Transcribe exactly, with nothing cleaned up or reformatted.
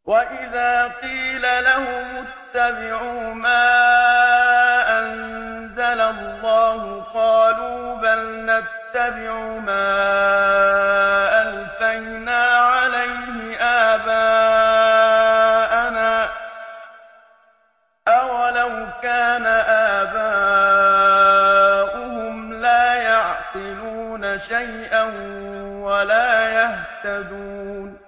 وَإِذَا قِيلَ لَهُمُ اتَّبِعُوا مَا أَنزَلَ اللَّهُ قَالُوا بَلْ نَتَّبِعُ مَا أَلْفَيْنَا عَلَيْهِ آبَاءَنَا ۚ أَوَلَوْ كَانَ آبَاؤُهُمْ لَا يَعْقِلُونَ شَيْئًا وَلَا يَهْتَدُونَ